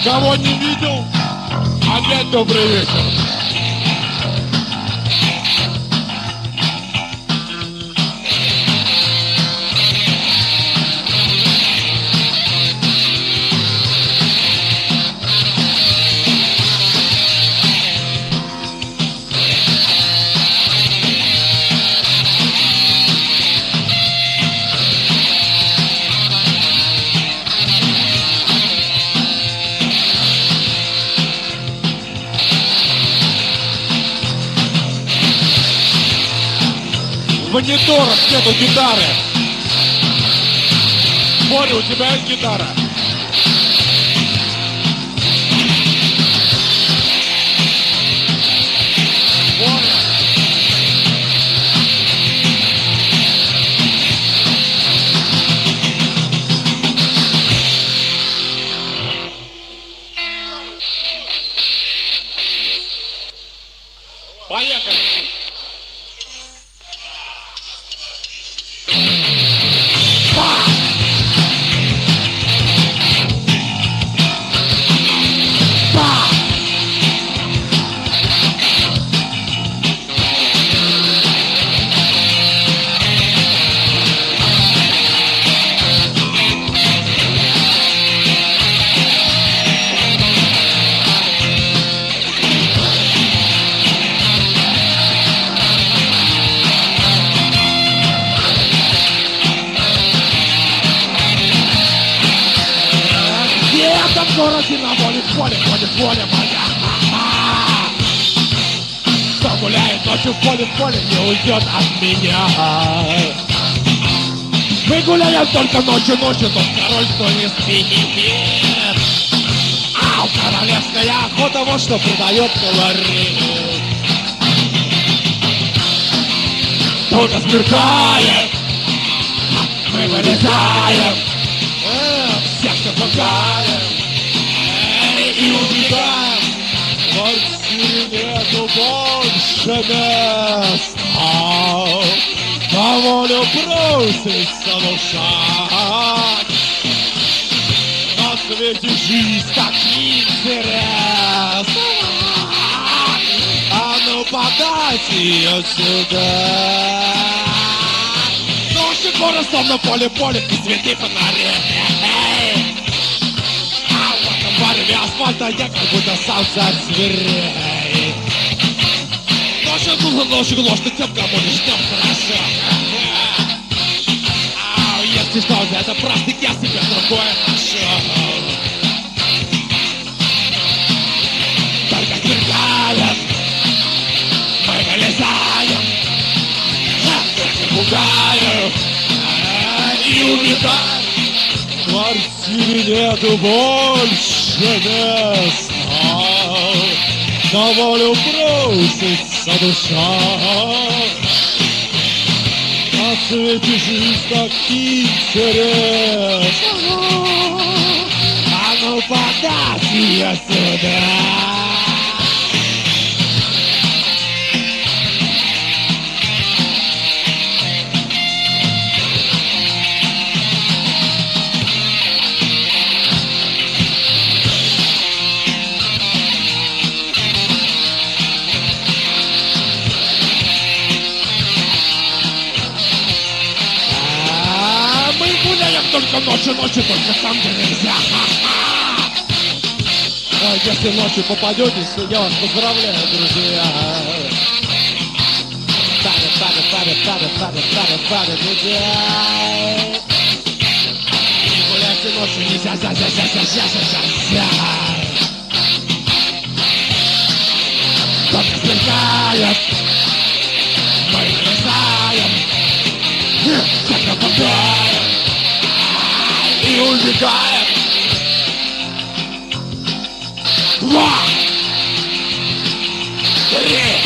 Кого не видел, опять добрый вечер. В мониторах нету гитары. Боря, у тебя есть гитара? Боря. Поехали. В городе на воле, в поле ходит воля моя. Кто гуляет ночью в поле не уйдет от меня. Мы гуляем только ночью, тот король, кто не спит. Ау, королевская охота, вот что придает колорит. Тут смеркает, мы вылезаем, всех все пугаем. И убегаем, в квартире нету больше мест. На волю просится душа. На свете жизнь так интерес. А ну подайте ее сюда. Ночью город словно поле и цветы фонари. В баре асфальта я как будто сам царь зверей. Ночью глушь, ты тем, кому не ждем хорошо. Если что, это праздник, я себе другое нашел. Только сверкаем, мы вылезаем, пугаем и улетаем. В квартире нету больше мест. На волю просится душа. На свете жизнь так интерес. А ну подать ее сюда. Только ночью, только там, где нельзя. Если ночью попадетесь, я вас поздравляю, друзья. Падает, друзья. Не гуляйте ночью, нельзя. Только сверкает, мы вылезаем, всех нападаем. И убегаем. 2, 3.